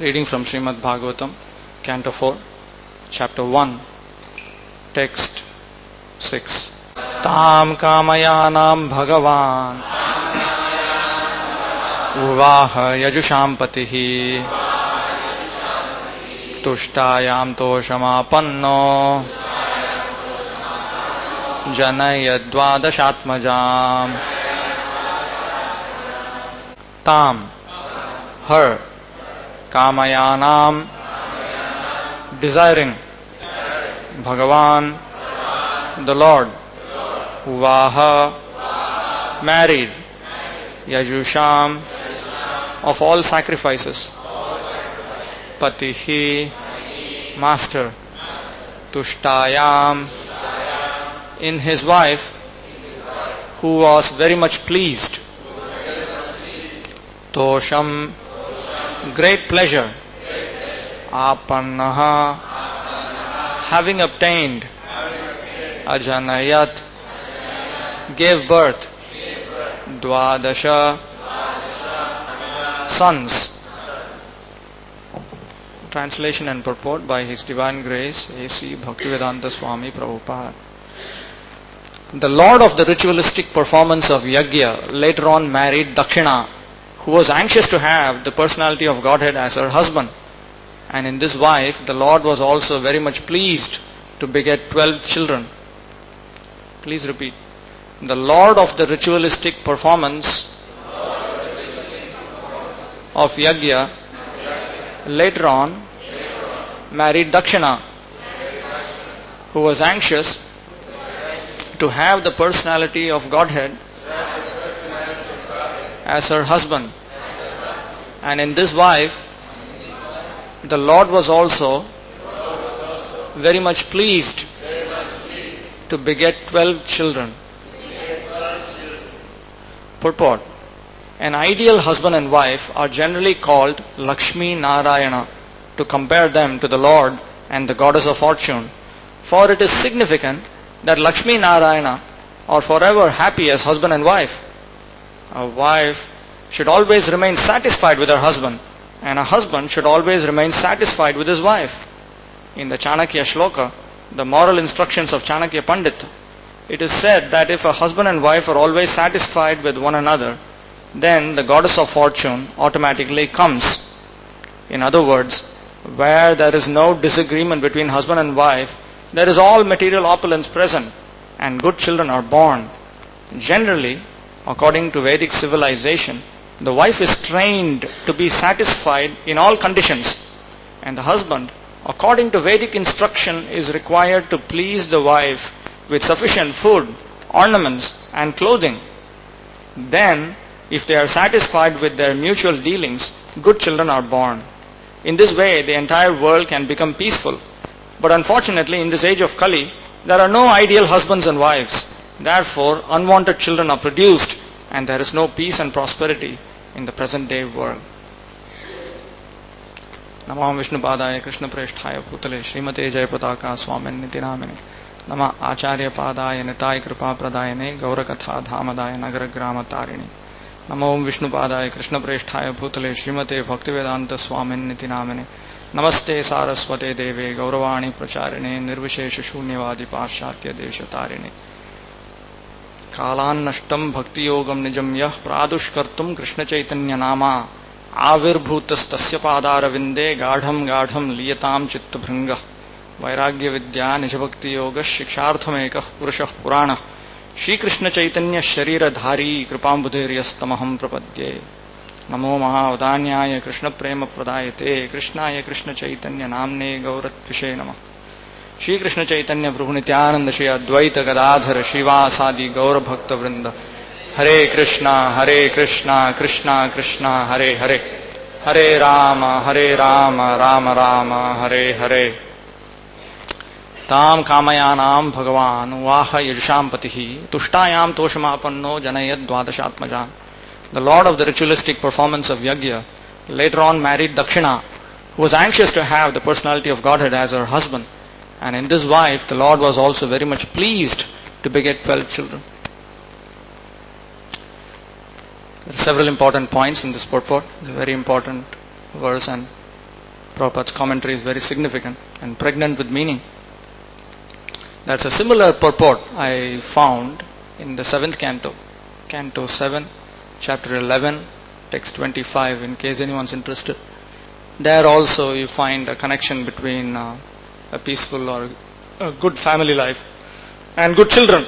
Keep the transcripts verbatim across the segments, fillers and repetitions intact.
Reading from Srimad Bhagavatam, Canto four, Chapter one, Text six. Tam kamayanam bhagavan uvaha yajusham patihi tushtayam toshamapanno janayadvadashatmajam. Tam, her, kamayanam, desiring, Bhagavan, the Lord, uvaha, married, yajusham, of all sacrifices, patihi, master, tushtayam, in his wife, who was very much pleased, tosham, great pleasure, apannaha, having obtained, ajanayat, gave birth, dvadasha, sons. Translation and purport by His Divine Grace A C Bhaktivedanta Swami Prabhupada. The Lord of the ritualistic performance of Yajna later on married Dakshina, who was anxious to have the personality of Godhead as her husband. And in this wife, the Lord was also very much pleased to beget twelve children. Please repeat. The Lord of the ritualistic performance of Yajna later on married Dakshina, who was anxious to have the personality of Godhead as her husband. And in this wife, the Lord was also very much pleased to beget twelve children. Purport. An ideal husband and wife are generally called Lakshmi Narayana to compare them to the Lord and the goddess of fortune. For it is significant that Lakshmi Narayana are forever happy as husband and wife. A wife should always remain satisfied with her husband, and a husband should always remain satisfied with his wife. In the Chanakya Shloka, the moral instructions of Chanakya Pandit, it is said that if a husband and wife are always satisfied with one another, then the goddess of fortune automatically comes. In other words, where there is no disagreement between husband and wife, there is all material opulence present, and good children are born. Generally, according to Vedic civilization, the wife is trained to be satisfied in all conditions, and the husband, according to Vedic instruction, is required to please the wife with sufficient food, ornaments, and clothing. Then, if they are satisfied with their mutual dealings, good children are born. In this way, the entire world can become peaceful. But unfortunately, in this age of Kali, there are no ideal husbands and wives. Therefore, unwanted children are produced, and there is no peace and prosperity in the present day world. Namah Vishnupadaya Krishna Preshthaya Bhutale Srimate Jayapataka Swamin Nitinamine Namah Acharya Padaya Nitai Kripa Pradayane Gaurakatha Dhamadaya Nagara Grama Tarini Namo Vishnupadaya Krishna Preshthaya Bhutale Srimate Bhaktivedanta Swamin Nitinamine Namaste Saraswate Deve Gauravani Pracharine Nirvishesha Shunyavadi Paschatya Desha Tarini Kalan Nashtam Bhakti Yogam Nijam Yah Pradushkartum Krishna Chaitanya Nama Avirbhutas Tasya Padara Vinde Gadham Gadham Liyatam Chitta Bhringa Vairagya Vidya Nijabhakti Yoga Shikshartham Ekah Purushah Purana Shri Krishna Chaitanya Sharira Dhari Kripambudhiryas Tamaham Prapadye Namo Mahavadanyaya Krishna Prema Pradayate Krishnaya Krishna Chaitanya Namne Gauratvishe Namah Shri Krishna Chaitanya Prabhu Nityananda Shri Advaita Gadadhara Shivasadi Gaura Bhakta Vrinda Hare Krishna Hare Krishna Krishna Krishna Hare Hare Hare Rama Hare Rama Rama Rama Hare Hare Tam Kamayanam Bhagavan Vaha Yajusham Patihi Tushtayam Toshamapanno Janayad Dvadashatmajam. The Lord of the ritualistic performance of Yajna later on married Dakshina, who was anxious to have the personality of Godhead as her husband. And in this wife, the Lord was also very much pleased to beget twelve children. There are several important points in this purport. It's a very important verse, and Prabhupada's commentary is very significant and pregnant with meaning. That's a similar purport I found in the seventh canto, Canto seven, Chapter eleven, Text twenty-five, in case anyone's interested. There also you find a connection between uh, a peaceful or a good family life and good children.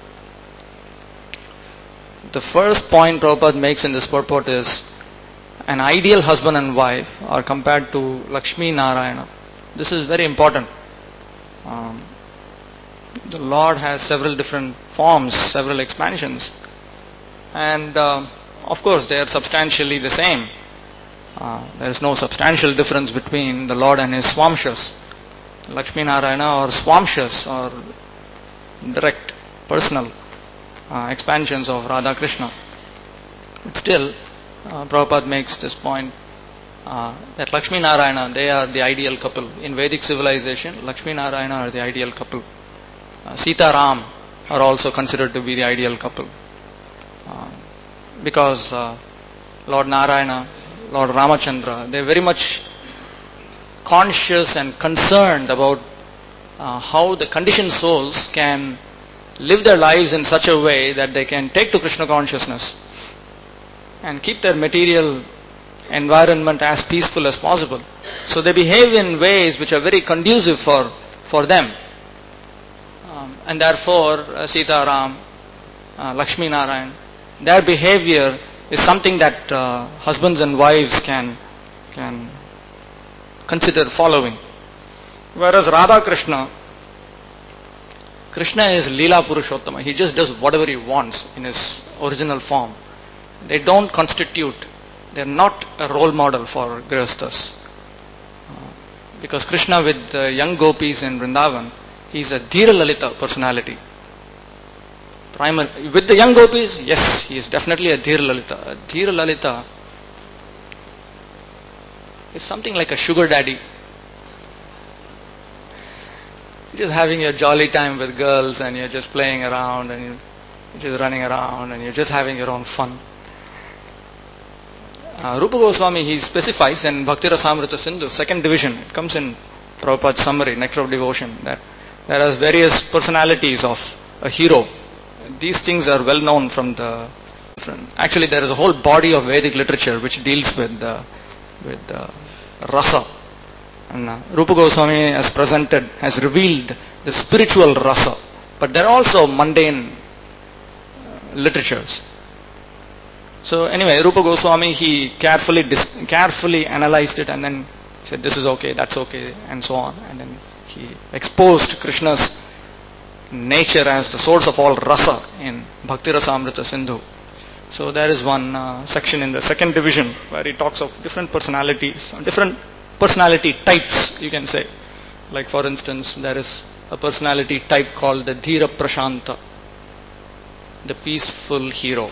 The first point Prabhupada makes in this purport is an ideal husband and wife are compared to Lakshmi Narayana. This is very important. Um, the Lord has several different forms, several expansions, and uh, of course they are substantially the same. Uh, there is no substantial difference between the Lord and his Swamshas, Lakshmi Narayana, or Swamshas, or direct personal uh, expansions of Radha Krishna. But still, uh, Prabhupada makes this point uh, that Lakshmi Narayana, they are the ideal couple. In Vedic civilization, Lakshmi Narayana are the ideal couple. Uh, Sita Ram are also considered to be the ideal couple. Uh, because uh, Lord Narayana, Lord Ramachandra, they are very much conscious and concerned about uh, how the conditioned souls can live their lives in such a way that they can take to Krishna consciousness and keep their material environment as peaceful as possible. So they behave in ways which are very conducive for, for them. Um, and therefore, uh, Sita Ram, uh, Lakshmi Narayan, their behavior is something that uh, husbands and wives can can consider following. Whereas Radha Krishna, Krishna is Leela Purushottama. He just does whatever he wants in his original form. They don't constitute, they are not a role model for Grihasthas. Uh, because Krishna with the young gopis in Vrindavan, he is a Dhira Lalita personality. Primary, with the young gopis, yes, he is definitely a Dhira Lalita. A Dhira Lalita is something like a sugar daddy. You're just having your jolly time with girls and you're just playing around and you're just running around and you're just having your own fun. Uh, Rupa Goswami, he specifies in Bhakti Rasamrita Sindhu, second division, it comes in Prabhupada's summary, Nectar of Devotion, that there are various personalities of a hero. These things are well known from the... Actually, there is a whole body of Vedic literature which deals with the, with the rasa. And uh, Rupa Goswami has presented, has revealed the spiritual rasa. But there are also mundane uh, literatures. So anyway, Rupa Goswami, he carefully dis- carefully analyzed it and then said this is okay, that's okay, and so on. And then he exposed Krishna's nature as the source of all rasa in Bhakti Rasamrita Sindhu. So there is one uh, section in the second division where he talks of different personalities, different personality types, you can say. Like for instance, there is a personality type called the Dhira Prashanta, the peaceful hero,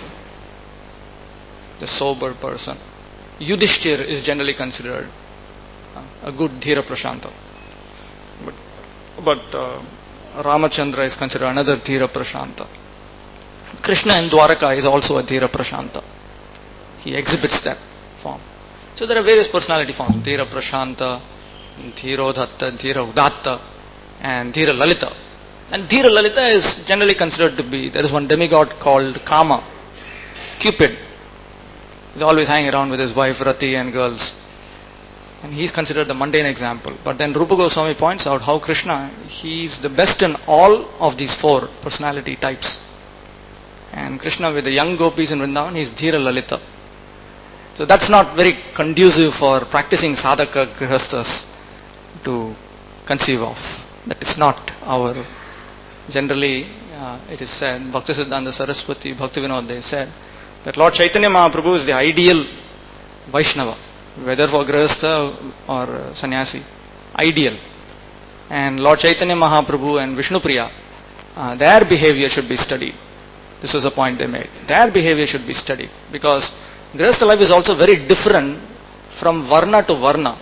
the sober person. Yudhishthir is generally considered uh, a good Dhira Prashanta. But, but uh, Ramachandra is considered another Dhira Prashanta. Krishna in Dwaraka is also a Dhira Prashanta. He exhibits that form. So there are various personality forms. Dhira Prashanta, Dhirodhatta, Dhira Udatta, and Dhira Lalita. And Dhira Lalita is generally considered to be, there is one demigod called Kama, Cupid. He's always hanging around with his wife Rati and girls. And he's considered the mundane example. But then Rupa Goswami points out how Krishna, he's the best in all of these four personality types. And Krishna with the young gopis in Vrindavan, he's Dhira Lalita. So that's not very conducive for practicing sadhaka grihasthas to conceive of. That is not our, generally uh, it is said, Bhaktisiddhanta Saraswati, Bhaktivinoda, they said that Lord Chaitanya Mahaprabhu is the ideal Vaishnava, whether for grihastha or uh, sannyasi, ideal. And Lord Chaitanya Mahaprabhu and Vishnupriya, uh, their behavior should be studied. This was a point they made. Their behavior should be studied because grihastha life is also very different from varna to varna.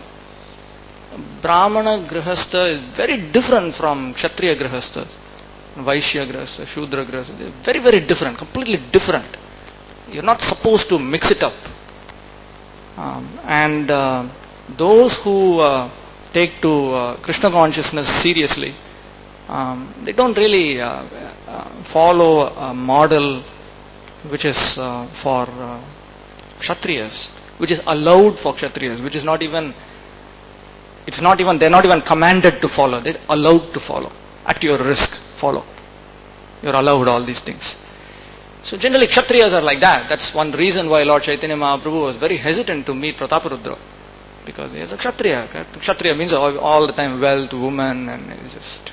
Brahmana grihastha is very different from Kshatriya grihastha, Vaishya grihastha, Shudra grihastha. They're very, very different, completely different. You're not supposed to mix it up. Um, and uh, those who uh, take to uh, Krishna consciousness seriously, um, they don't really uh, uh, follow a model which is uh, for uh, Kshatriyas, which is allowed for Kshatriyas, which is not even, it's not even, they're not even commanded to follow, they're allowed to follow. At your risk, follow. You're allowed all these things. So generally Kshatriyas are like that. That's one reason why Lord Chaitanya Mahaprabhu was very hesitant to meet Prataparudra. Because he is a Kshatriya. Kshatriya means all, all the time wealth, woman, and it's just...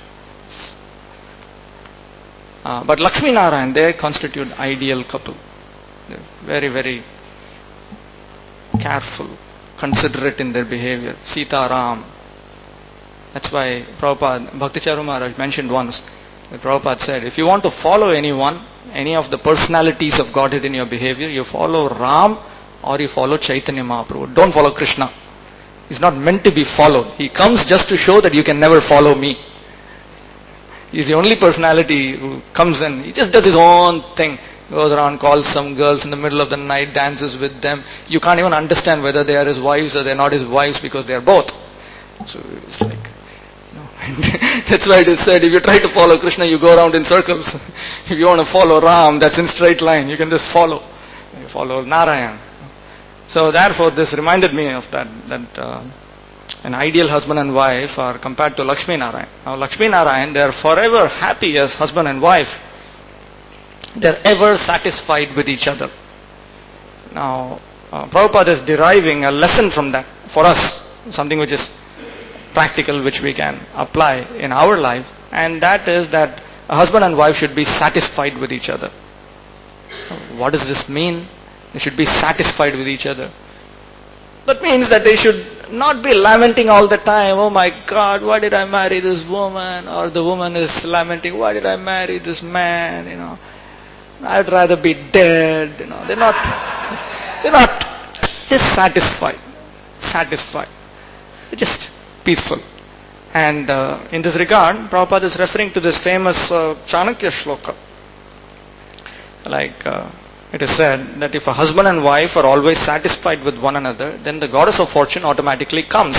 Uh, but Lakshmi Narayan, they constitute ideal couple. They're very, very careful, considerate in their behavior. Sita Ram. That's why Prabhupada, Bhakticharu Maharaj mentioned once, that Prabhupada said, if you want to follow anyone, any of the personalities of Godhead in your behavior, you follow Ram or you follow Chaitanya Mahaprabhu. Don't follow Krishna. He's not meant to be followed. He comes just to show that you can never follow me. He's the only personality who comes in. He just does his own thing. Goes around, calls some girls in the middle of the night, dances with them. You can't even understand whether they are his wives or they're not his wives because they are both. So it's like, you know, that's why it is said, if you try to follow Krishna, you go around in circles. If you want to follow Ram, that's in straight line. You can just follow. You follow Narayan. So therefore, this reminded me of that, that uh, an ideal husband and wife are compared to Lakshmi Narayan. Now Lakshmi Narayan, they are forever happy as husband and wife. They are ever satisfied with each other. Now, uh, Prabhupada is deriving a lesson from that for us, something which is practical, which we can apply in our life, and that is that a husband and wife should be satisfied with each other. What does this mean? They should be satisfied with each other. That means that they should not be lamenting all the time, oh my God, why did I marry this woman? Or the woman is lamenting, why did I marry this man? You know, I'd rather be dead. You know, they're not, they're not just satisfied, satisfied. They're just peaceful. And uh, in this regard, Prabhupada is referring to this famous uh, Chanakya shloka. Like uh, it is said that if a husband and wife are always satisfied with one another, then the goddess of fortune automatically comes.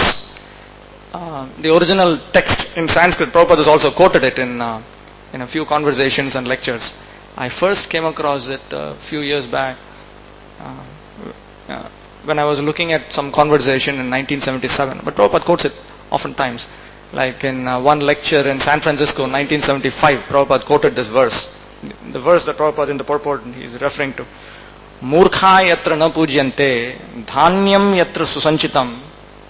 Uh, the original text in Sanskrit, Prabhupada has also quoted it in uh, in a few conversations and lectures. I first came across it a few years back uh, uh, when I was looking at some conversation in nineteen seventy-seven. But Prabhupada quotes it oftentimes. Like in uh, one lecture in San Francisco, nineteen seventy-five, Prabhupada quoted this verse. The verse that Prabhupada in the purport he is referring to. Murkha yatra na pujyante, dhanyam yatra susanchitam,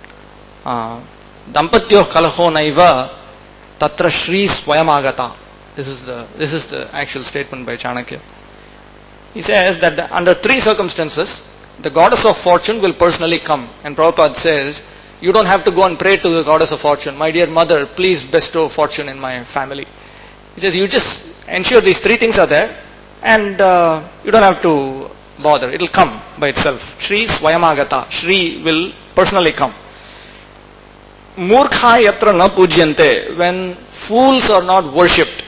dampatyo kalaho naiva, tatra shri swayamagata. This is the this is the actual statement by Chanakya. He says that under three circumstances, the goddess of fortune will personally come. And Prabhupada says, you don't have to go and pray to the goddess of fortune. My dear mother, please bestow fortune in my family. He says, you just ensure these three things are there and uh, you don't have to bother. It will come by itself. Shri Swayamagata. Shri will personally come. Murkha yatra na pujyante. When fools are not worshipped.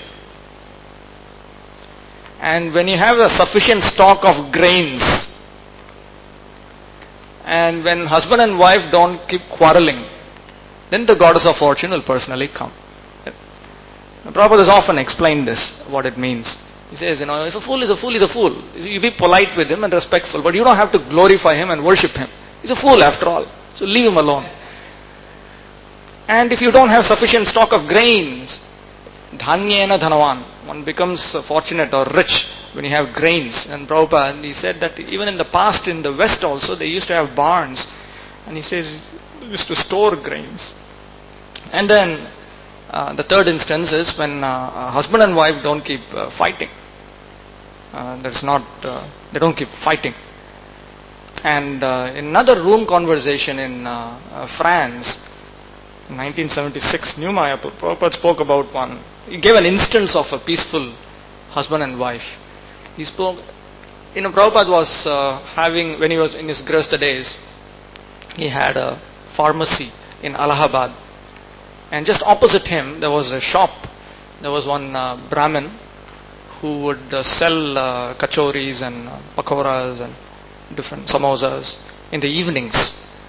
And when you have a sufficient stock of grains, and when husband and wife don't keep quarreling, then the goddess of fortune will personally come. Now, Prabhupada has often explained this, what it means. He says, you know, if a fool is a fool, he's a fool. You be polite with him and respectful, but you don't have to glorify him and worship him. He's a fool after all. So leave him alone. And if you don't have sufficient stock of grains, dhanyena dhanavan, one becomes fortunate or rich when you have grains. And Prabhupada, he said that even in the past in the West also, they used to have barns. And he says, they used to store grains. And then, uh, the third instance is when uh, husband and wife don't keep uh, fighting. Uh, that's not, uh, they don't keep fighting. And uh, in another room conversation in uh, uh, France, in nineteen seventy-six, New Mayapur, Prabhupada spoke about one. He gave an instance of a peaceful husband and wife. He spoke, you know, Prabhupada was uh, having, when he was in his Grihastha days, he had a pharmacy in Allahabad. And just opposite him, there was a shop. There was one uh, Brahmin who would uh, sell uh, kachoris and uh, pakoras and different samosas in the evenings.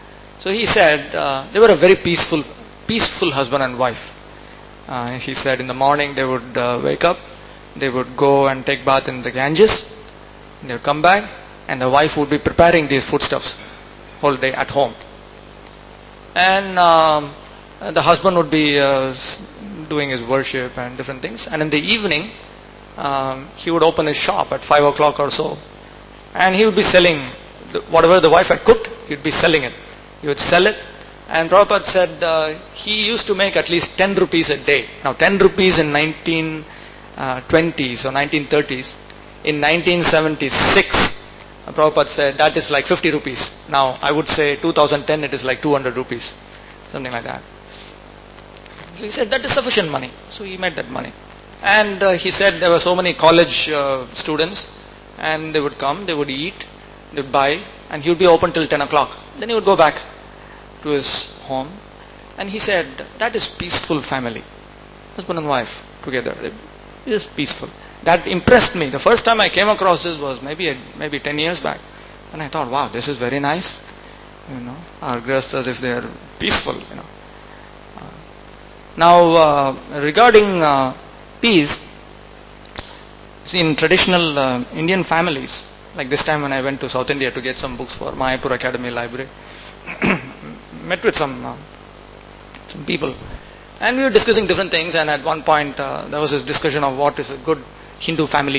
So he said uh, they were a very peaceful, peaceful husband and wife. Uh, he said in the morning they would uh, wake up, they would go and take bath in the Ganges, they would come back, and the wife would be preparing these foodstuffs whole day at home. And um, the husband would be uh, doing his worship and different things. And in the evening, um, he would open his shop at five o'clock or so, and he would be selling the, whatever the wife had cooked. He'd be selling it. He would sell it. And Prabhupada said uh, he used to make at least ten rupees a day. Now ten rupees in nineteen twenties or nineteen thirties. In nineteen seventy-six, uh, Prabhupada said that is like fifty rupees. Now I would say two thousand ten it is like two hundred rupees. Something like that. So he said that is sufficient money. So he made that money. And uh, he said there were so many college uh, students, and they would come, they would eat, they would buy, and he would be open till ten o'clock. Then he would go back to his home, and he said that is peaceful family, husband and wife together. It is peaceful. That impressed me. The first time I came across this was maybe maybe ten years back, and I thought, wow, this is very nice. You know, our grihasthas, if they are peaceful, you know. Uh, now uh, regarding uh, peace, see, in traditional uh, Indian families, like this time when I went to South India to get some books for Mayapur Academy Library, met with some uh, some people, and we were discussing different things. And at one point, uh, there was this discussion of what is a good Hindu family.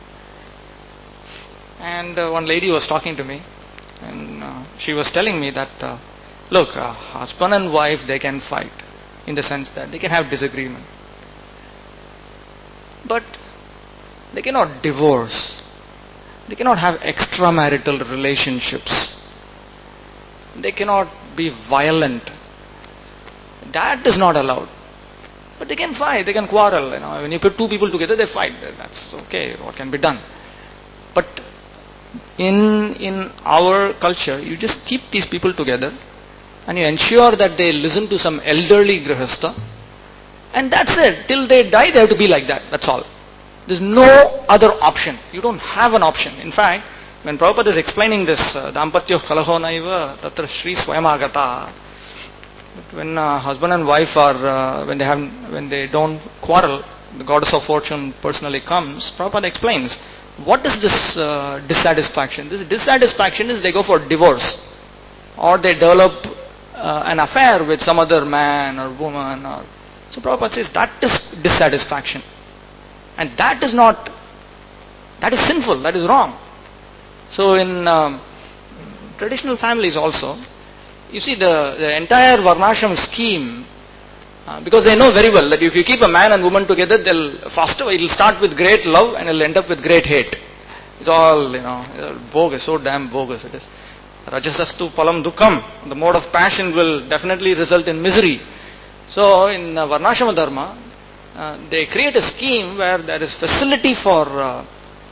And uh, one lady was talking to me, and uh, she was telling me that, uh, look, uh, husband and wife, they can fight, in the sense that they can have disagreement, but they cannot divorce. They cannot have extramarital relationships. They cannot be violent. That is not allowed. But they can fight, they can quarrel. You know, when you put two people together, they fight. That's okay. What can be done? But in in our culture, you just keep these people together, and you ensure that they listen to some elderly grihastha, and that's it. Till they die, they have to be like that. That's all. There's no other option. You don't have an option. In fact, when Prabhupada is explaining this, Dampatyo kalaho naiva tatra Shri Swayamagata, when uh, husband and wife are, uh, when they have, when they don't quarrel, the goddess of fortune personally comes. Prabhupada explains, what is this uh, dissatisfaction? This dissatisfaction is they go for divorce, or they develop uh, an affair with some other man or woman. Or so Prabhupada says that is dissatisfaction. And that is not, that is sinful, that is wrong. So in um, traditional families also, you see the, the entire Varnashram scheme, uh, because they know very well that if you keep a man and woman together, they'll faster, it'll start with great love and it'll end up with great hate. It's all, you know, bogus, so damn bogus it is. Rajasastu palam dukkam, the mode of passion will definitely result in misery. So in uh, Varnashram Dharma, Uh, they create a scheme where there is facility for uh,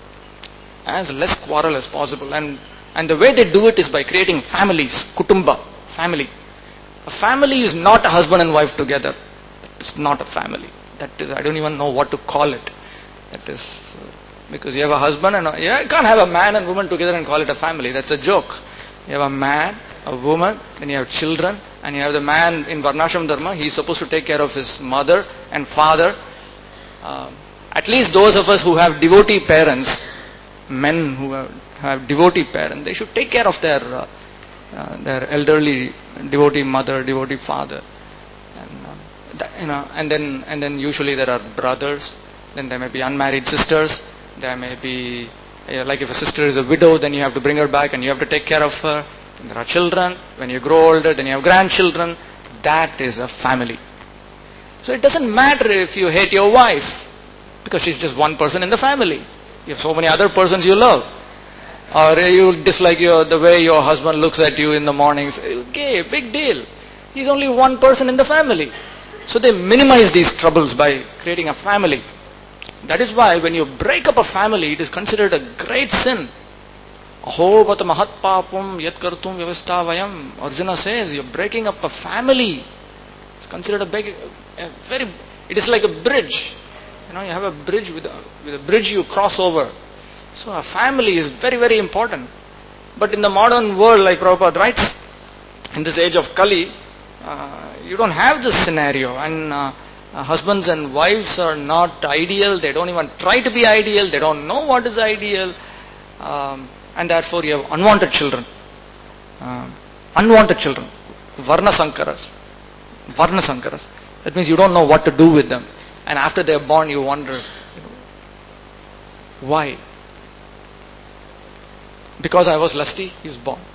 as less quarrel as possible, and and the way they do it is by creating families, kutumba, family. A family is not a husband and wife together. It's not a family. That is, I don't even know what to call it. That is uh, because you have a husband and a, yeah, you can't have a man and woman together and call it a family. That's a joke. You have a man, a woman, then you have children, and you have the man in Varnashram Dharma. He is supposed to take care of his mother and father. Uh, at least those of us who have devotee parents, men who have, have devotee parents, they should take care of their uh, uh, their elderly devotee mother, devotee father, and uh, that, you know, and then and then usually there are brothers. Then there may be unmarried sisters. There may be, like if a sister is a widow, then you have to bring her back and you have to take care of her. And there are children. When you grow older, then you have grandchildren. That is a family. So it doesn't matter if you hate your wife, because she's just one person in the family. You have so many other persons you love. Or you dislike your, the way your husband looks at you in the mornings. Okay, big deal. He's only one person in the family. So they minimize these troubles by creating a family. That is why when you break up a family, it is considered a great sin. Aho bata mahat papam yat kartum vyavastha vayam. Arjuna says, you're breaking up a family. It's considered a big, a very, it is like a bridge. You know, you have a bridge, with a, with a bridge you cross over. So a family is very, very important. But in the modern world, like Prabhupada writes, in this age of Kali, uh, you don't have this scenario, and uh, uh, husbands and wives are not ideal. They don't even try to be ideal. They don't know what is ideal, um, and therefore you have unwanted children. Uh, unwanted children, Varna Sankaras. Varna Sankaras. That means you don't know what to do with them, and after they are born, you wonder, you know, why? Because I was lusty, he was born.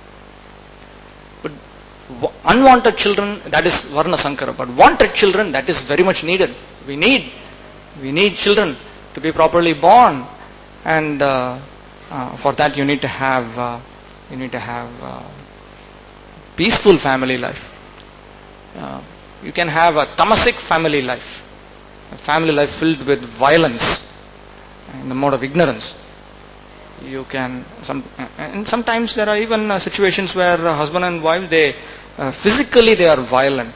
But unwanted children, that is Varna Sankara. But wanted children, that is very much needed. We need, we need children to be properly born, and uh, uh, for that you need to have, uh, you need to have uh, peaceful family life. Uh, you can have a tamasic family life, a family life filled with violence in the mode of ignorance. You can, some, and sometimes there are even uh, situations where uh, husband and wife, they uh, physically they are violent,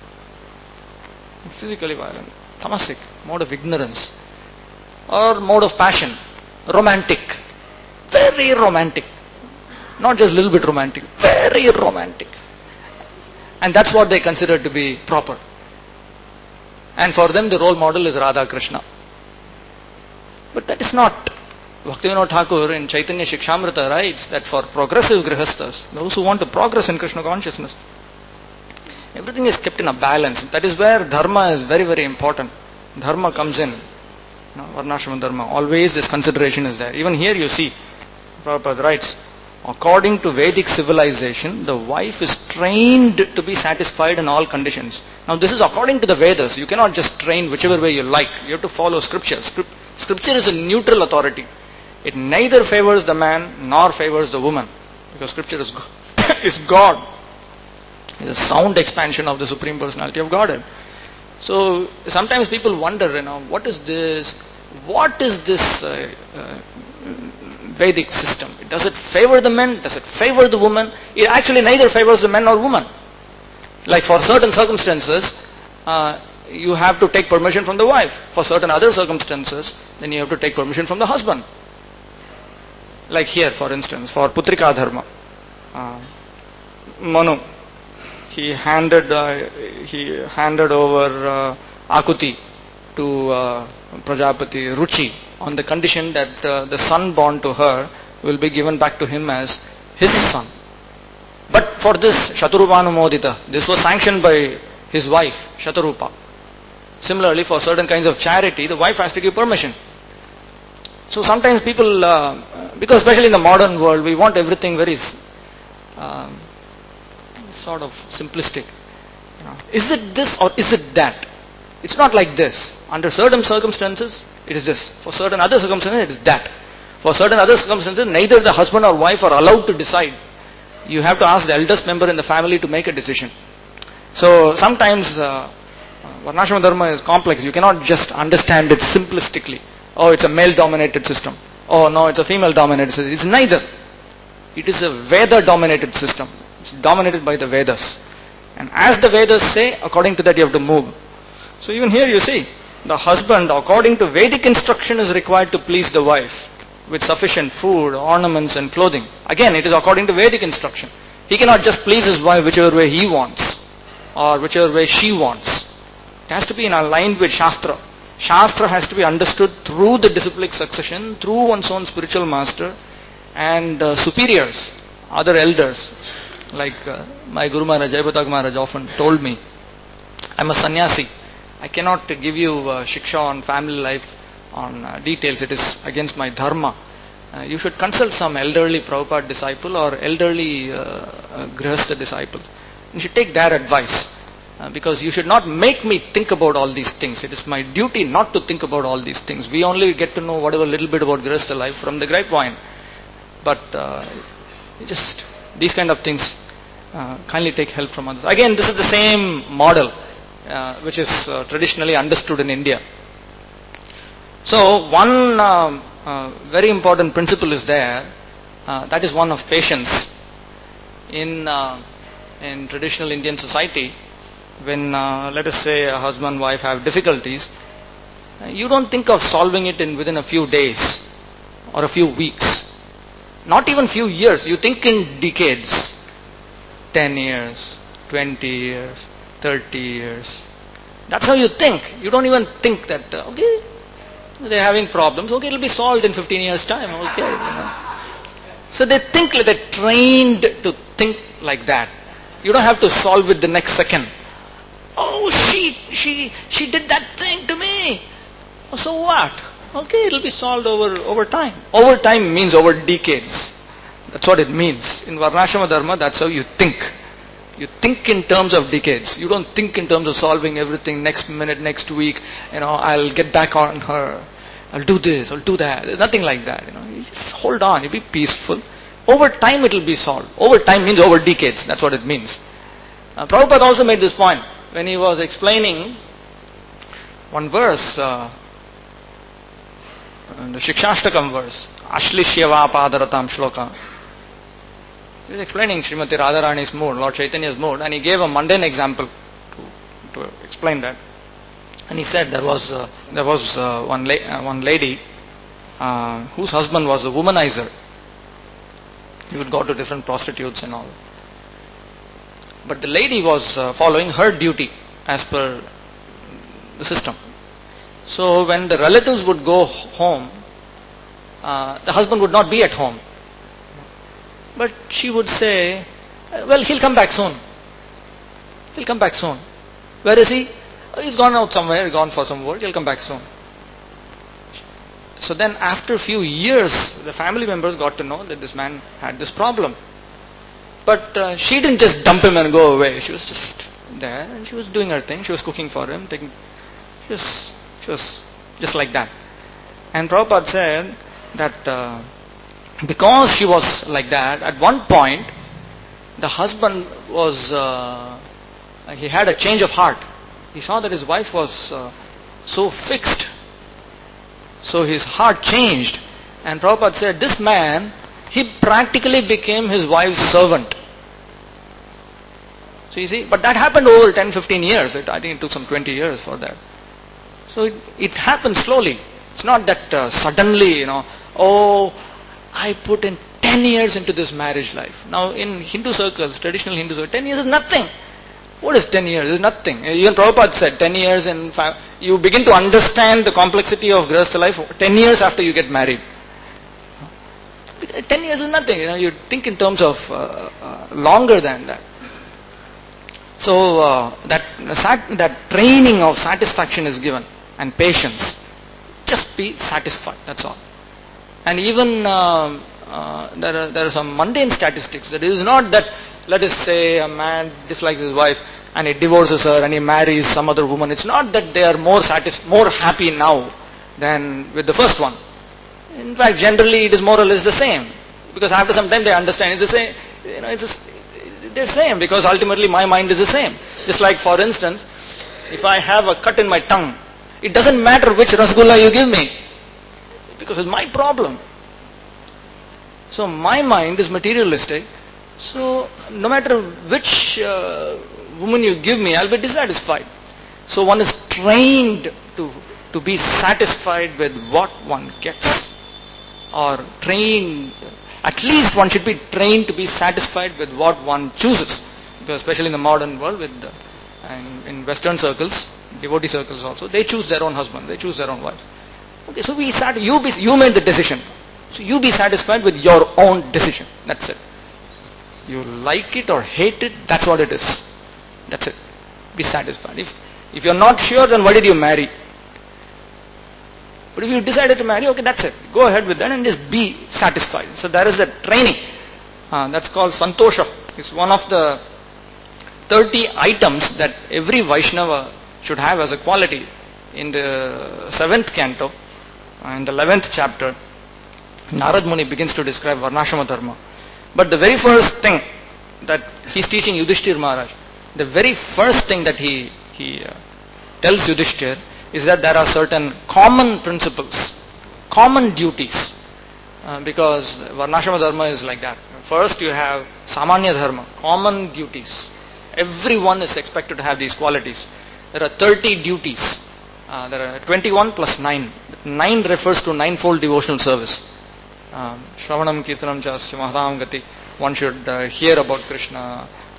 physically violent, tamasic, mode of ignorance, or mode of passion, romantic, very romantic, not just a little bit romantic, very romantic, and that's what they consider to be proper. And for them, the role model is Radha Krishna, but that is not. Bhaktivinoda Thakur in Chaitanya Shikshamrita writes that for progressive grihasthas, those who want to progress in Krishna consciousness, everything is kept in a balance. That is where dharma is very, very important. Dharma comes in. You know, Varnashrama dharma. Always this consideration is there. Even here you see, Prabhupada writes, according to Vedic civilization, the wife is trained to be satisfied in all conditions. Now this is according to the Vedas. You cannot just train whichever way you like. You have to follow scripture. Scripture is a neutral authority. It neither favors the man nor favors the woman, because Scripture is is God. It's a sound expansion of the Supreme Personality of Godhead. So sometimes people wonder, you know, what is this? What is this uh, uh, Vedic system? Does it favor the men? Does it favor the woman? It actually neither favors the men nor woman. Like for certain circumstances, uh, you have to take permission from the wife. For certain other circumstances, then you have to take permission from the husband. Like here, for instance, for Putrika Dharma, uh, Manu, he handed uh, he handed over uh, Akuti to uh, Prajapati Ruchi on the condition that uh, the son born to her will be given back to him as his son. But for this Shaturupānumodita, this was sanctioned by his wife Shatarupa. Similarly, for certain kinds of charity, the wife has to give permission. So sometimes people, uh, because especially in the modern world, we want everything very uh, sort of simplistic. You know, is it this or is it that? It's not like this. Under certain circumstances, it is this. For certain other circumstances, it is that. For certain other circumstances, neither the husband or wife are allowed to decide. You have to ask the eldest member in the family to make a decision. So sometimes uh, Varnashrama Dharma is complex. You cannot just understand it simplistically. Oh, it's a male-dominated system. Oh, no, it's a female-dominated system. It's neither. It is a Veda-dominated system. It's dominated by the Vedas. And as the Vedas say, according to that you have to move. So even here you see, the husband, according to Vedic instruction, is required to please the wife with sufficient food, ornaments and clothing. Again, it is according to Vedic instruction. He cannot just please his wife whichever way he wants or whichever way she wants. It has to be in aligned with Shastra. Shastra has to be understood through the disciplic succession, through one's own spiritual master and uh, superiors, other elders. Like uh, my Guru Maharaj, Jayapataka Maharaj often told me, I'm a sannyasi. I cannot give you uh, shiksha on family life, on uh, details. It is against my dharma. Uh, you should consult some elderly Prabhupada disciple or elderly uh, uh, Grihastha disciple. You should take their advice. Uh, because you should not make me think about all these things. It is my duty not to think about all these things. We only get to know whatever little bit about Grihastha life from the grapevine. But uh, just these kind of things, uh, kindly take help from others. Again, this is the same model uh, which is uh, traditionally understood in India. So one uh, uh, very important principle is there. Uh, that is one of patience. In uh, in traditional Indian society, when uh, let us say a husband and wife have difficulties, uh, you don't think of solving it in within a few days or a few weeks, not even few years. You think in decades. ten years, twenty years, thirty years. That's how you think. You don't even think that, uh, okay, they're having problems. Okay, it'll be solved in fifteen years' time. Okay. You know. So they think like they're trained to think like that. You don't have to solve it the next second. Oh, she, she, she did that thing to me. So what? Okay, it'll be solved over, over time. Over time means over decades. That's what it means. In Varnashrama Dharma, that's how you think. You think in terms of decades. You don't think in terms of solving everything next minute, next week. You know, I'll get back on her. I'll do this, I'll do that. There's nothing like that. You know, you just hold on. You be peaceful. Over time, it will be solved. Over time means over decades. That's what it means. Uh, Prabhupada also made this point when he was explaining one verse, uh, the Shikshashtakam verse, Ashlishyava Padaratam Shloka. He was explaining Srimati Radharani's mood, Lord Chaitanya's mood, and he gave a mundane example to, to explain that. And he said there was uh, there was uh, one la- uh, one lady uh, whose husband was a womanizer. He would go to different prostitutes and all. But the lady was uh, following her duty as per the system. So when the relatives would go home, uh, the husband would not be at home. But she would say, well, he'll come back soon. He'll come back soon. Where is he? Oh, he's gone out somewhere, gone for some work, he'll come back soon. So then after a few years, the family members got to know that this man had this problem. But uh, she didn't just dump him and go away. She was just there and she was doing her thing. She was cooking for him. Taking, she, was, she was just like that. And Prabhupada said that uh, because she was like that, at one point, the husband was, uh, he had a change of heart. He saw that his wife was uh, so fixed. So his heart changed. And Prabhupada said, this man, he practically became his wife's servant. So you see, but that happened over ten, fifteen years. It, I think it took some twenty years for that. So it, it happened slowly. It's not that uh, suddenly, you know, oh, I put in ten years into this marriage life. Now in Hindu circles, traditional Hindu circles, ten years is nothing. What is ten years? It's nothing. Even Prabhupada said ten years and five, you begin to understand the complexity of Grihastha life ten years after you get married. ten years is nothing. You know, you think in terms of uh, uh, longer than that. So uh, that that training of satisfaction is given and patience. Just be satisfied. That's all. And even uh, uh, there are there are some mundane statistics. It is not that, let us say, a man dislikes his wife and he divorces her and he marries some other woman. It's not that they are more satis- more happy now than with the first one. In fact, generally it is more or less the same, because after some time they understand it's the same. You know, it's just, they're same, because ultimately my mind is the same. Just like, for instance, if I have a cut in my tongue, it doesn't matter which rasgulla you give me, because it's my problem. So my mind is materialistic. So no matter which uh, woman you give me, I'll be dissatisfied. So one is trained to to be satisfied with what one gets, or trained. At least one should be trained to be satisfied with what one chooses, because especially in the modern world, with the, and in Western circles, devotee circles also, they choose their own husband, they choose their own wife. Okay, so we sat, you be, you made the decision, so you be satisfied with your own decision. That's it. You like it or hate it, that's what it is. That's it. Be satisfied. If if you're not sure, then why did you marry? But if you decided to marry, okay, that's it. Go ahead with that and just be satisfied. So there is a training. Uh, that's called Santosha. It's one of the thirty items that every Vaishnava should have as a quality. In the seventh canto, uh, in the eleventh chapter, Narad Muni begins to describe Varnashrama Dharma. But the very first thing that he's teaching Yudhishthir Maharaj, the very first thing that he, he uh, tells Yudhishthir is that there are certain common principles, common duties, uh, because Varnashrama Dharma is like that. First you have Samanya Dharma, common duties. Everyone is expected to have these qualities. There are thirty duties. Uh, there are twenty-one plus nine. nine refers to ninefold devotional service. Um, Shravanam Kirtanam Chasya Mahadam Gati. One should uh, hear about Krishna,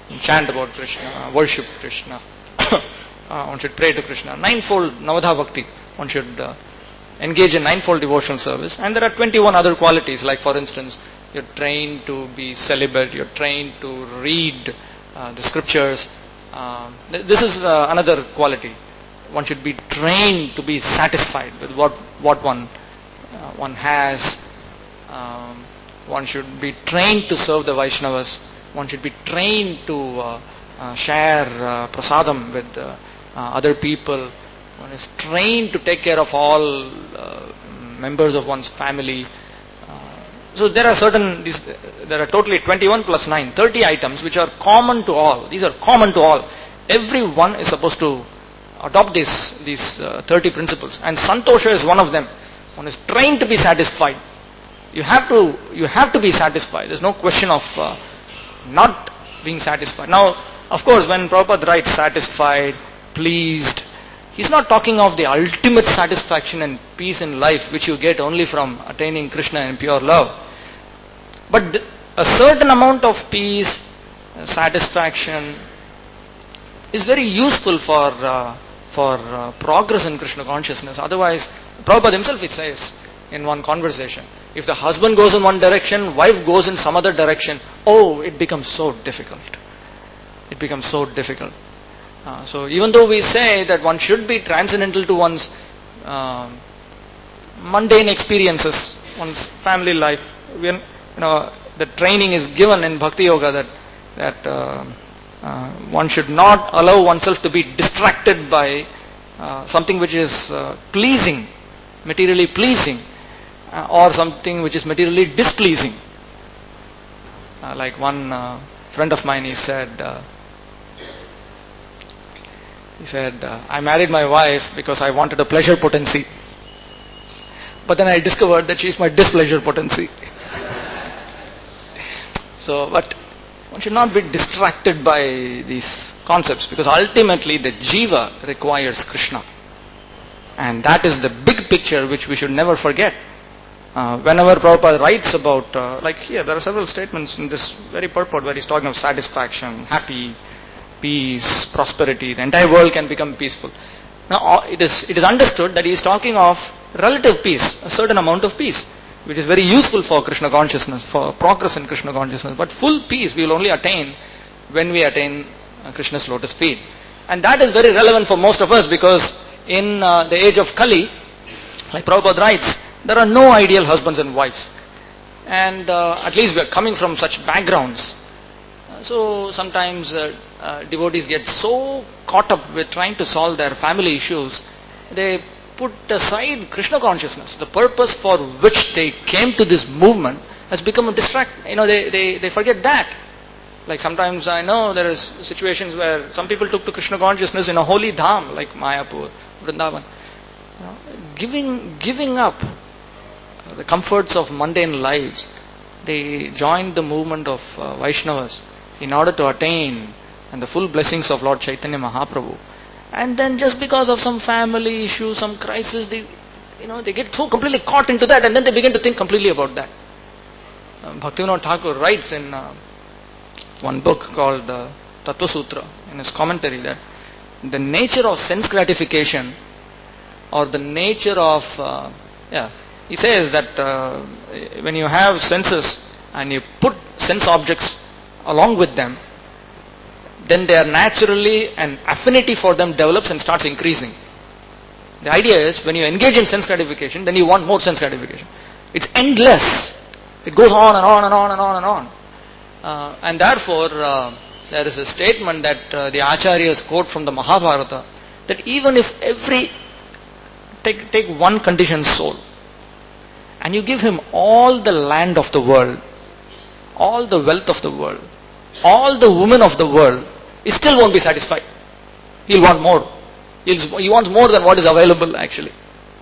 chant about Krishna, worship Krishna. uh, one should pray to Krishna. Ninefold Navadha Bhakti. One should uh, engage in ninefold devotional service. And there are twenty-one other qualities, like for instance, you're trained to be celibate, you're trained to read uh, the scriptures. Uh, this is uh, another quality. One should be trained to be satisfied with what, what one, uh, one has. Um, one should be trained to serve the Vaishnavas. One should be trained to uh, uh, share uh, prasadam with uh, uh, other people. One is trained to take care of all uh, members of one's family. Uh, so there are certain, these, there are totally twenty-one plus nine, thirty items which are common to all. These are common to all. Everyone is supposed to adopt these, these uh, thirty principles. And santosha is one of them. One is trained to be satisfied. You have to, you have to be satisfied. There's no question of uh, not being satisfied. Now, of course, when Prabhupada writes satisfied, pleased, he's not talking of the ultimate satisfaction and peace in life which you get only from attaining Krishna in pure love. But a certain amount of peace, satisfaction is very useful for uh, for uh, progress in Krishna consciousness. Otherwise, Prabhupada himself, he says in one conversation, if the husband goes in one direction, wife goes in some other direction, oh, it becomes so difficult. It becomes so difficult. Uh, so even though we say that one should be transcendental to one's uh, mundane experiences, one's family life, when, you know, the training is given in Bhakti Yoga that that uh, uh, one should not allow oneself to be distracted by uh, something which is uh, pleasing, materially pleasing, uh, or something which is materially displeasing. Uh, like one uh, friend of mine, he said. Uh, He said, uh, I married my wife because I wanted a pleasure potency. But then I discovered that she is my displeasure potency. So, but one should not be distracted by these concepts, because ultimately the jiva requires Krishna. And that is the big picture which we should never forget. Uh, whenever Prabhupada writes about, uh, like here, there are several statements in this very purport where he's talking of satisfaction, happy, peace, prosperity, the entire world can become peaceful. Now, it is it is understood that he is talking of relative peace, a certain amount of peace, which is very useful for Krishna consciousness, for progress in Krishna consciousness. But full peace we will only attain when we attain uh, Krishna's lotus feet. And that is very relevant for most of us, because in uh, the age of Kali, like Prabhupada writes, there are no ideal husbands and wives. And uh, at least we are coming from such backgrounds. So sometimes uh, uh, devotees get so caught up with trying to solve their family issues, they put aside Krishna consciousness. The purpose for which they came to this movement has become a distract. You know, they, they, they forget that. Like sometimes I know there is situations where some people took to Krishna consciousness in a holy dham like Mayapur, Vrindavan. You know, giving giving up the comforts of mundane lives, they joined the movement of uh, Vaishnavas in order to attain and the full blessings of Lord Chaitanya Mahaprabhu. And then just because of some family issue, some crisis, they, you know, they get so completely caught into that, and then they begin to think completely about that. Uh, Bhaktivinoda Thakur writes in uh, one book called uh, Tattva Sutra, in his commentary, that the nature of sense gratification, or the nature of, uh, yeah, he says that uh, when you have senses and you put sense objects along with them, then they are naturally, an affinity for them develops and starts increasing. The idea is, when you engage in sense gratification, then you want more sense gratification. It's endless. It goes on and on and on and on and on. Uh, and therefore, uh, there is a statement that uh, the Acharyas quote from the Mahabharata, that even if every, take, take one conditioned soul, and you give him all the land of the world, all the wealth of the world, all the women of the world, he still won't be satisfied. He'll want more. He'll, he wants more than what is available actually.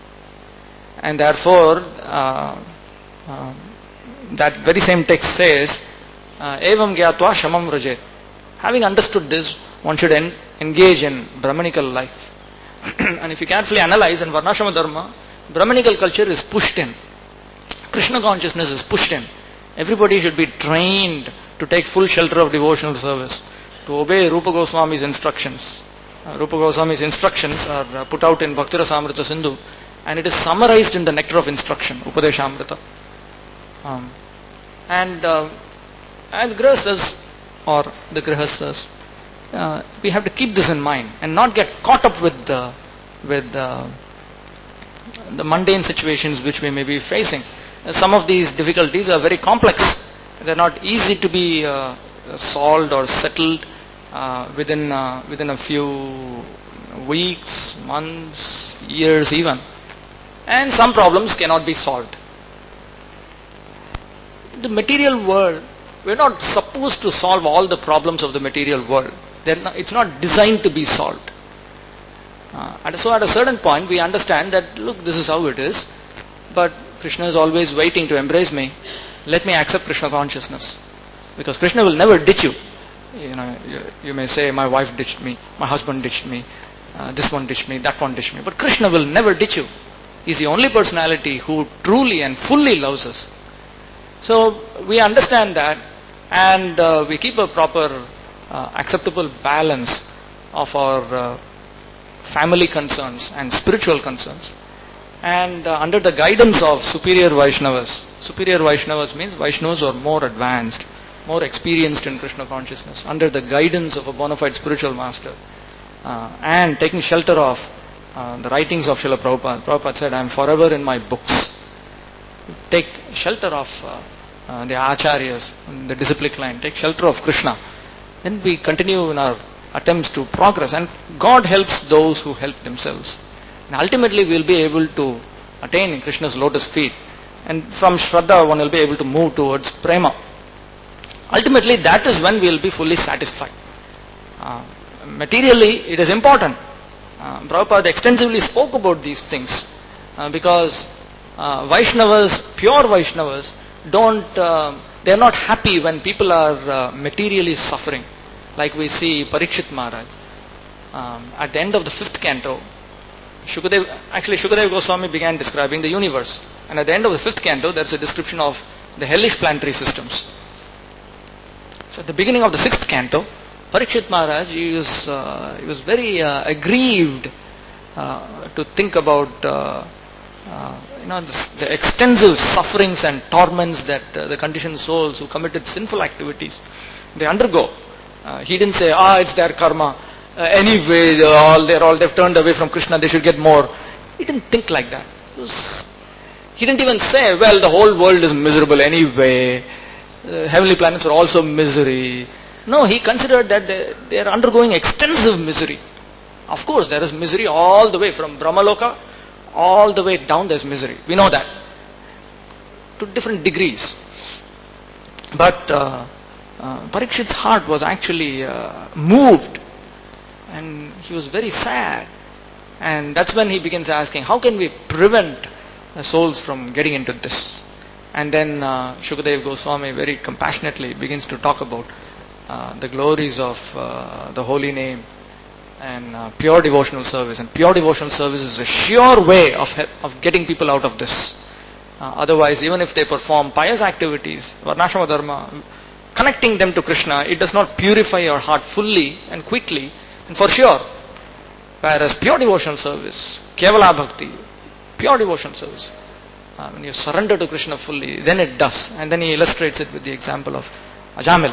And therefore, uh, uh, that very same text says, Evam gyatva shamam vrajet. Having understood this, one should en- engage in Brahmanical life. And if you carefully analyze in Varnashrama Dharma, Brahmanical culture is pushed in. Krishna consciousness is pushed in. Everybody should be trained to take full shelter of devotional service. to obey Rupa Goswami's instructions. Uh, Rupa Goswami's instructions are uh, put out in Bhakti-Rasamrita Sindhu, and it is summarized in the Nectar of Instruction, Upadeshamrita. Um, and uh, as grihasthas, or the grihasthas, uh, we have to keep this in mind and not get caught up with the, with the, the mundane situations which we may be facing. Uh, some of these difficulties are very complex. They are not easy to be uh, solved or settled uh, within uh, within a few weeks, months, years even. And some problems cannot be solved. The material world, we are not supposed to solve all the problems of the material world. Not, it's not designed to be solved. Uh, and so at a certain point we understand that, look, this is how it is, but Krishna is always waiting to embrace me. Let me accept Krishna consciousness. Because Krishna will never ditch you. You know, you, you may say, my wife ditched me, my husband ditched me, uh, this one ditched me, that one ditched me. But Krishna will never ditch you. He's the only personality who truly and fully loves us. So we understand that, and uh, we keep a proper uh, acceptable balance of our uh, family concerns and spiritual concerns. And uh, under the guidance of superior Vaishnavas, superior Vaishnavas means Vaishnavas who are more advanced, more experienced in Krishna consciousness, under the guidance of a bona fide spiritual master, uh, and taking shelter of uh, the writings of Srila Prabhupada. Prabhupada said, I am forever in my books. Take shelter of uh, uh, the acharyas, the disciplic line, take shelter of Krishna. Then we continue in our attempts to progress, and God helps those who help themselves. And ultimately we will be able to attain Krishna's lotus feet, and from Shraddha one will be able to move towards Prema. Ultimately that is when we will be fully satisfied. Uh, materially it is important. Uh, Prabhupada extensively spoke about these things uh, because uh, Vaishnavas, pure Vaishnavas, don't, uh, they are not happy when people are uh, materially suffering. Like we see Parikshit Maharaj. Um, at the end of the fifth canto, Shukadev, actually Shukadev Goswami began describing the universe. And at the end of the fifth canto, there is a description of the hellish planetary systems. So at the beginning of the sixth canto, Parikshit Maharaj, he was, uh, he was very uh, aggrieved uh, to think about uh, uh, you know, this, the extensive sufferings and torments that uh, the conditioned souls who committed sinful activities, they undergo. Uh, he didn't say, ah, it's their karma. Uh, anyway, they're all, they're all, they've turned away from Krishna, they should get more. He didn't think like that. He, was, he didn't even say, well, the whole world is miserable anyway. Uh, heavenly planets are also misery. No, he considered that they, they are undergoing extensive misery. Of course, there is misery all the way from Brahmaloka, all the way down there's misery. We know that. To different degrees. But uh, uh, Parikshit's heart was actually uh, moved. And he was very sad. And that's when he begins asking, how can we prevent the souls from getting into this? And then uh, Shukadev Goswami very compassionately begins to talk about uh, the glories of uh, the holy name and uh, pure devotional service. And pure devotional service is a sure way of, of getting people out of this. Uh, otherwise, even if they perform pious activities, Varnashrama Dharma, connecting them to Krishna, it does not purify your heart fully and quickly. And for sure, whereas pure devotional service, Kevala Bhakti, pure devotional service, uh, when you surrender to Krishna fully, then it does. And then he illustrates it with the example of Ajamil.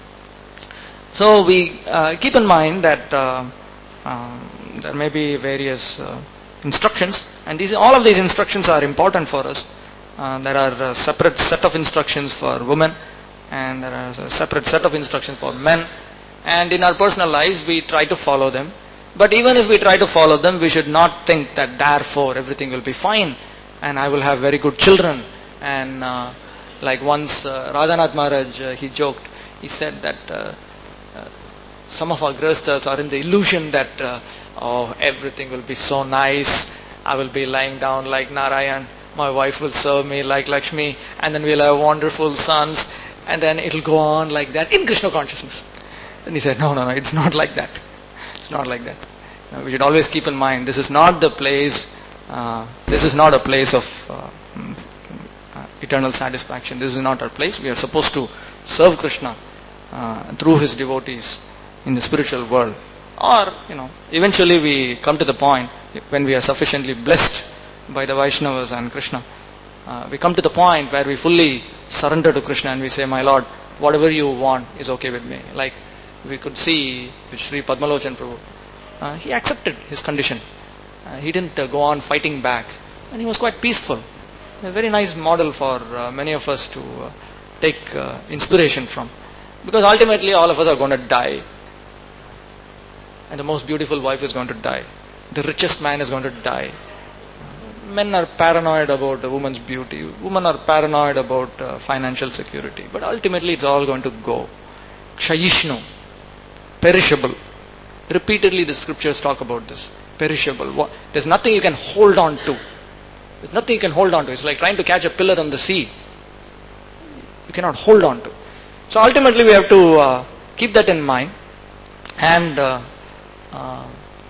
So we uh, keep in mind that uh, uh, there may be various uh, instructions, and these, all of these instructions are important for us. Uh, there are a separate set of instructions for women, and there are a separate set of instructions for men. And in our personal lives, we try to follow them. But even if we try to follow them, we should not think that therefore everything will be fine and I will have very good children. And uh, like once uh, Radhanath Maharaj, uh, he joked, he said that uh, uh, some of our grihasthas are in the illusion that uh, oh, everything will be so nice. I will be lying down like Narayan. My wife will serve me like Lakshmi. And then we'll have wonderful sons. And then it will go on like that in Krishna consciousness. And he said, no, no, no, it's not like that. It's not like that. Uh, we should always keep in mind, this is not the place, uh, this is not a place of uh, uh, eternal satisfaction. This is not our place. We are supposed to serve Krishna uh, through his devotees in the spiritual world. Or, you know, eventually we come to the point when we are sufficiently blessed by the Vaishnavas and Krishna. Uh, we come to the point where we fully surrender to Krishna and we say, my Lord, whatever you want is okay with me. Like we could see with Sri Padmalochan Prabhu. Uh, he accepted his condition. Uh, he didn't uh, go on fighting back. And he was quite peaceful. A very nice model for uh, many of us to uh, take uh, inspiration from. Because ultimately all of us are going to die. And the most beautiful wife is going to die. The richest man is going to die. Men are paranoid about a woman's beauty. Women are paranoid about uh, financial security. But ultimately it's all going to go. Kshayishnu. Perishable. Repeatedly the scriptures talk about this. Perishable. What? There's nothing you can hold on to. There's nothing you can hold on to. It's like trying to catch a pillar on the sea. You cannot hold on to. So ultimately we have to uh, keep that in mind. And uh, uh,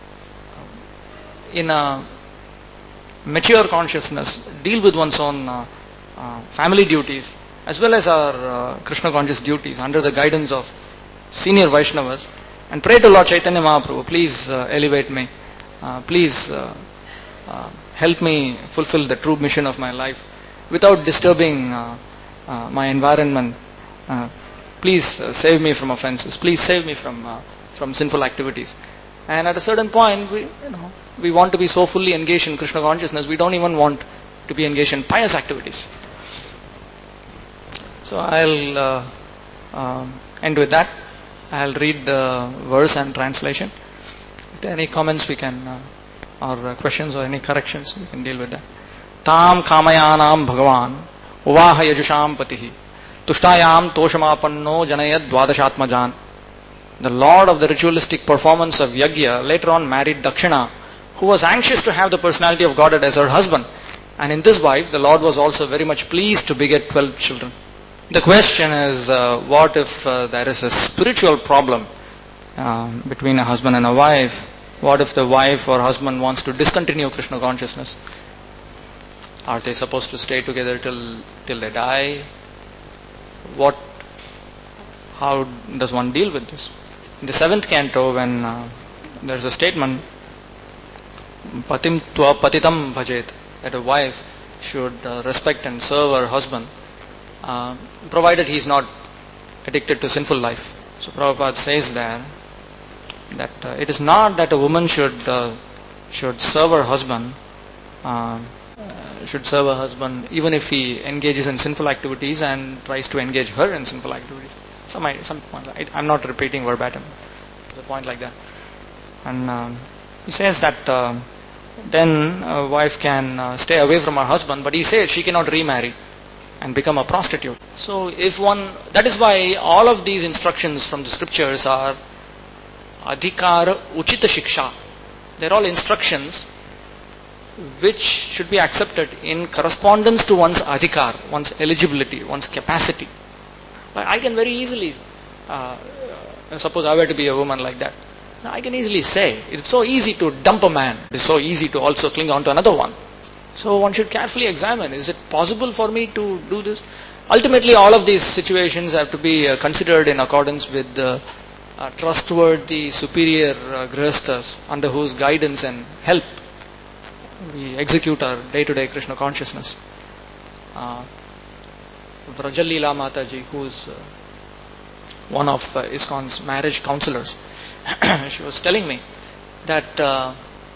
in a mature consciousness, deal with one's own uh, uh, family duties as well as our uh, Krishna conscious duties under the guidance of senior Vaishnavas, and pray to Lord Chaitanya Mahaprabhu, please uh, elevate me, uh, please uh, uh, help me fulfill the true mission of my life without disturbing uh, uh, my environment. Uh, please uh, save me from offenses, please save me from uh, from sinful activities. And at a certain point, we, you know, we want to be so fully engaged in Krishna consciousness, we don't even want to be engaged in pious activities. So I'll uh, uh, end with that. I'll read the verse and translation. If there are any comments we can, uh, or uh, questions or any corrections, we can deal with that. Tam kamayanam bhagavan uvaha yajusham patihi tushtayam toshamapanno janayad dvadashatmajan. The Lord of the ritualistic performance of Yajna later on married Dakshina, who was anxious to have the personality of Godhead as her husband. And in this wife, the Lord was also very much pleased to beget twelve children. The question is, uh, what if uh, there is a spiritual problem uh, between a husband and a wife? What if the wife or husband wants to discontinue Krishna consciousness? Are they supposed to stay together till till they die? What? How does one deal with this? In the seventh canto, when uh, there is a statement, patim tva patitam bhajet, that a wife should uh, respect and serve her husband, uh, provided he is not addicted to sinful life. So Prabhupada says there that uh, it is not that a woman should uh, should serve her husband, uh, uh, should serve her husband even if he engages in sinful activities and tries to engage her in sinful activities. Some, some point, I'm not repeating verbatim, the point like that. And um, he says that uh, then a wife can uh, stay away from her husband, but he says she cannot remarry and become a prostitute. So if one, that is why all of these instructions from the scriptures are adhikara uchita shiksha. They're all instructions which should be accepted in correspondence to one's adhikar, one's eligibility, one's capacity. I can very easily, uh, suppose I were to be a woman like that, I can easily say, it's so easy to dump a man, it's so easy to also cling on to another one. So one should carefully examine, is it possible for me to do this? Ultimately all of these situations have to be uh, considered in accordance with the uh, trustworthy superior uh, grihasthas under whose guidance and help we execute our day-to-day Krishna consciousness. Uh, Vrajalila Mataji, who is uh, one of uh, ISKCON's marriage counselors, she was telling me that uh,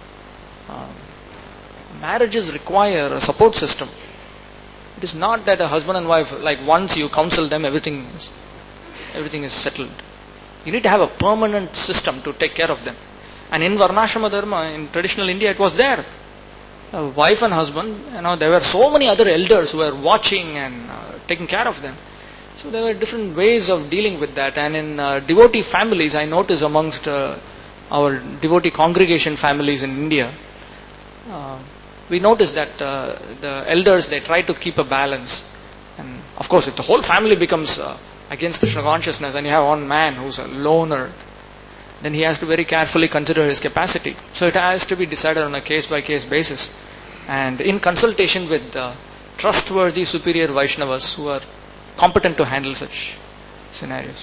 uh, marriages require a support system. It is not that a husband and wife, like once you counsel them, everything is, everything is settled. You need to have a permanent system to take care of them. And in Varnashrama Dharma, in traditional India, it was there. A wife and husband, you know, there were so many other elders who were watching and uh, taking care of them. So there were different ways of dealing with that. And in uh, devotee families, I notice amongst uh, our devotee congregation families in India, uh, we notice that uh, the elders, they try to keep a balance. And of course, if the whole family becomes uh, against Krishna consciousness and you have one man who's a loner, then he has to very carefully consider his capacity. So it has to be decided on a case-by-case basis. And in consultation with uh, trustworthy superior Vaishnavas who are competent to handle such scenarios.